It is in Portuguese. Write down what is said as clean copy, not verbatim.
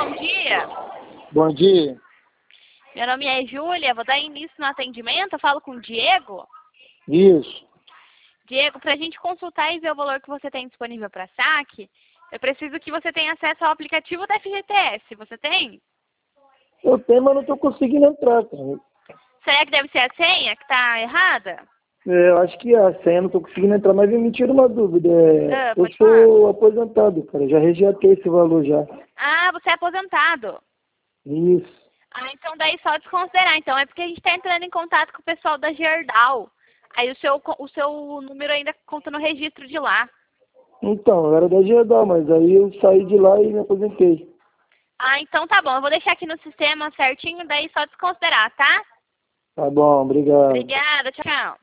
bom dia. Bom dia. Meu nome é Júlia, vou dar início no atendimento. Eu falo com o Diego. Isso. Diego, para a gente consultar e ver o valor que você tem disponível para saque, eu preciso que você tenha acesso ao aplicativo da FGTS. Você tem? Eu tenho, mas não estou conseguindo entrar, cara. Será que deve ser a senha que está errada? Eu acho que a senha não estou conseguindo entrar, mas me tira uma dúvida. Eu Pode sou aposentado, cara. Já resgatei esse valor já. Ah, você é aposentado. Isso. Ah, então daí só desconsiderar. Então é porque a gente está entrando em contato com o pessoal da Gerdau. Aí o seu número ainda conta no registro de lá. Então, eu era da Gerdau, mas aí eu saí de lá e me aposentei. Ah, então tá bom. Eu vou deixar aqui no sistema certinho, daí só desconsiderar, tá? Tá bom, obrigado. Obrigada, tchau.